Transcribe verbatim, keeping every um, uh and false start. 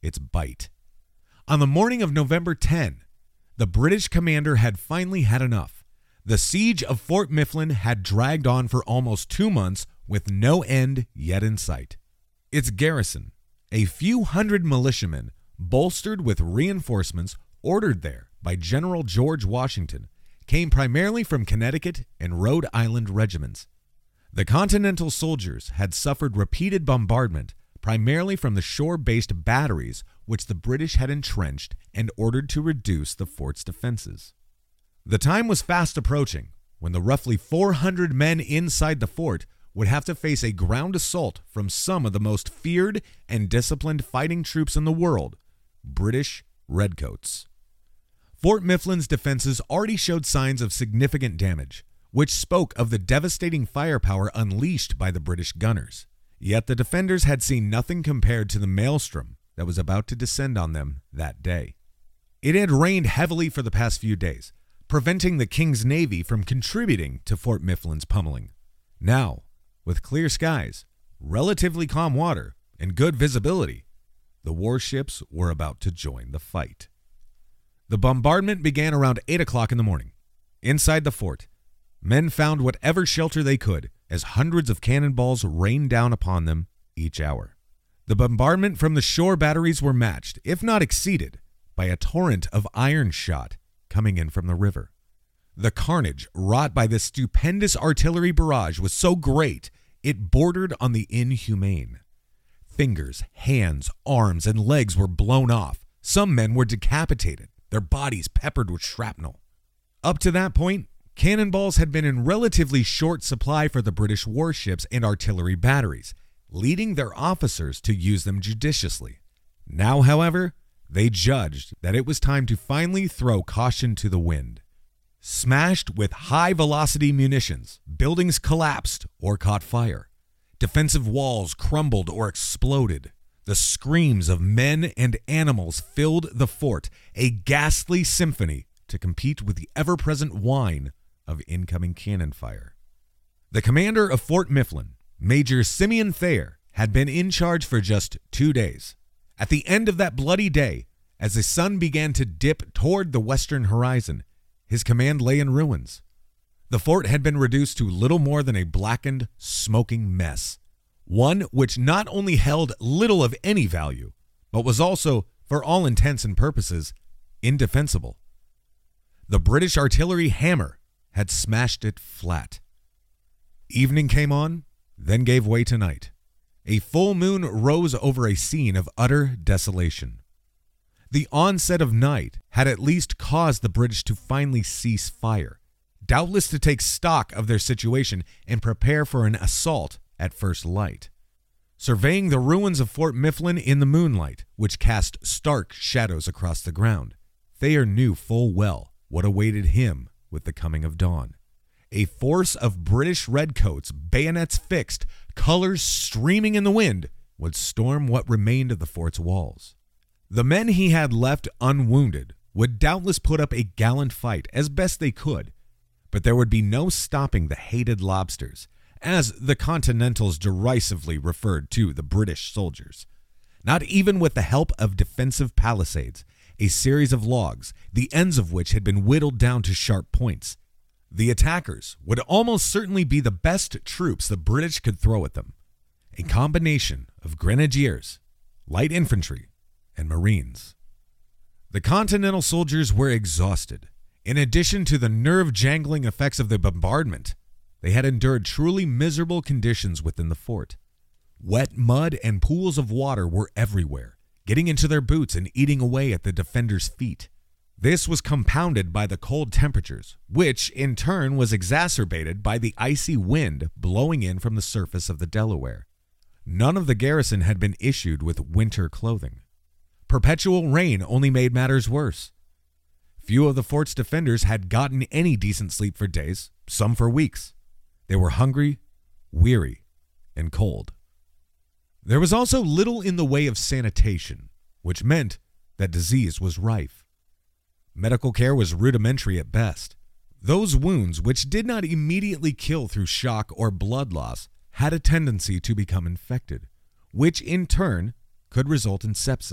its bite. On the morning of November tenth, the British commander had finally had enough. The siege of Fort Mifflin had dragged on for almost two months with no end yet in sight. Its garrison, a few hundred militiamen, bolstered with reinforcements ordered there by General George Washington, came primarily from Connecticut and Rhode Island regiments. The Continental soldiers had suffered repeated bombardment, primarily from the shore-based batteries which the British had entrenched and ordered to reduce the fort's defenses. The time was fast approaching when the roughly four hundred men inside the fort would have to face a ground assault from some of the most feared and disciplined fighting troops in the world, British Redcoats. Fort Mifflin's defenses already showed signs of significant damage, which spoke of the devastating firepower unleashed by the British gunners. Yet the defenders had seen nothing compared to the maelstrom that was about to descend on them that day. It had rained heavily for the past few days, preventing the King's Navy from contributing to Fort Mifflin's pummeling. Now, with clear skies, relatively calm water, and good visibility, the warships were about to join the fight. The bombardment began around eight o'clock in the morning. Inside the fort, men found whatever shelter they could as hundreds of cannonballs rained down upon them each hour. The bombardment from the shore batteries were matched, if not exceeded, by a torrent of iron shot coming in from the river. The carnage wrought by this stupendous artillery barrage was so great it bordered on the inhumane. Fingers, hands, arms, and legs were blown off. Some men were decapitated, their bodies peppered with shrapnel. Up to that point, cannonballs had been in relatively short supply for the British warships and artillery batteries, leading their officers to use them judiciously. Now, however, they judged that it was time to finally throw caution to the wind. Smashed with high-velocity munitions, buildings collapsed or caught fire. Defensive walls crumbled or exploded. The screams of men and animals filled the fort, a ghastly symphony to compete with the ever-present whine of incoming cannon fire. The commander of Fort Mifflin, Major Simeon Thayer, had been in charge for just two days. At the end of that bloody day, as the sun began to dip toward the western horizon, his command lay in ruins. The fort had been reduced to little more than a blackened, smoking mess, one which not only held little of any value, but was also, for all intents and purposes, indefensible. The British artillery hammer had smashed it flat. Evening came on, then gave way to night. A full moon rose over a scene of utter desolation. The onset of night had at least caused the British to finally cease fire, doubtless to take stock of their situation and prepare for an assault at first light. Surveying the ruins of Fort Mifflin in the moonlight, which cast stark shadows across the ground, Thayer knew full well what awaited him with the coming of dawn. A force of British redcoats, bayonets fixed, colors streaming in the wind, would storm what remained of the fort's walls. The men he had left unwounded would doubtless put up a gallant fight as best they could, but there would be no stopping the hated lobsters, as the Continentals derisively referred to the British soldiers. Not even with the help of defensive palisades, a series of logs, the ends of which had been whittled down to sharp points. The attackers would almost certainly be the best troops the British could throw at them, a combination of grenadiers, light infantry, and marines. The Continental soldiers were exhausted. In addition to the nerve-jangling effects of the bombardment, they had endured truly miserable conditions within the fort. Wet mud and pools of water were everywhere, getting into their boots and eating away at the defenders' feet. This was compounded by the cold temperatures, which in turn was exacerbated by the icy wind blowing in from the surface of the Delaware. None of the garrison had been issued with winter clothing. Perpetual rain only made matters worse. Few of the fort's defenders had gotten any decent sleep for days, some for weeks. They were hungry, weary, and cold. There was also little in the way of sanitation, which meant that disease was rife. Medical care was rudimentary at best. Those wounds, which did not immediately kill through shock or blood loss, had a tendency to become infected, which in turn could result in sepsis.